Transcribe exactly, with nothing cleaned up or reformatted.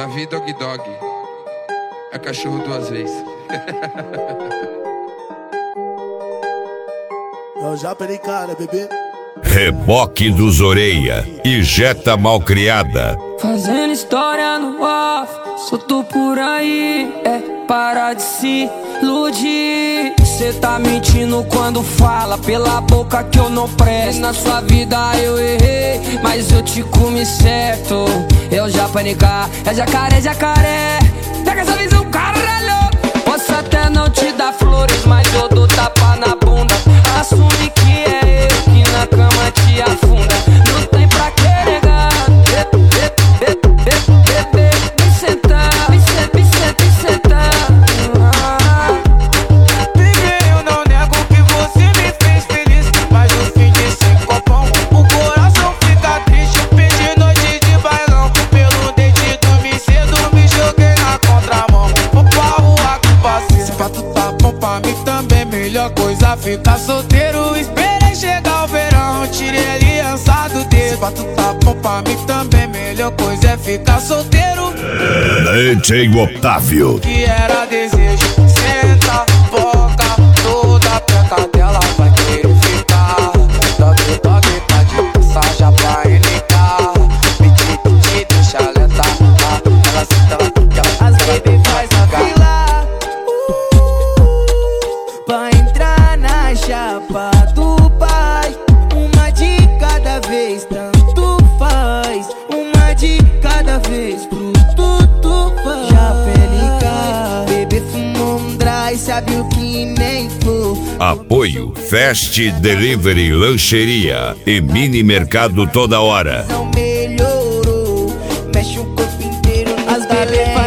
Davi Dog Dog. É cachorro duas vezes. Eu já perei cara, bebê. Reboque dos Orelha e Jetta Malcriada. Fazendo história no off, solto por aí. É para de se iludir. Cê tá mentindo quando fala pela boca que eu não presto. Na sua vida eu errei, mas eu te comi certo. Eu já panicar, é jacaré, jacaré. Pega essa visão, caralho. Posso até não te dar flores, mas eu dou tapa na bunda. Assume que é eu que na cama te afunda. Não tem pra que negar. Vem sentar, vem sentar, vem sentar, vem sentar. Bebê, eu não nego que você me fez feliz, mas no fim desse copão o coração fica triste. Perdi noite de bailão, pelo dente dormi cedo, me joguei na contramão. Vou pra rua com paciência. Se pra tu tá bom pra mim também, melhor coisa ficar solteiro. Esperei chegar o verão, tirei a aliança do dedo. Se pra tu tá bom pra mim também, melhor coisa é ficar solteiro. D J Otávio. Que era desejo, senta, boca, toda a peca dela vai querer ficar. Dog, dog, tá de passagem pra N K. Pedi, pedi, deixa lenta. Ela senta, ela fica, as baby faz a fila pra entrar na chapa do pai. Uma de cada vez, tanto faz. Uma de cada vez, pro tudo faz. Já pelica, bebê fumou um dry, sabe o que nem flor. Apoio Fast Delivery Lancheria e Mini Mercado Toda Hora. Não melhorou, mexe o corpo inteiro no as bebê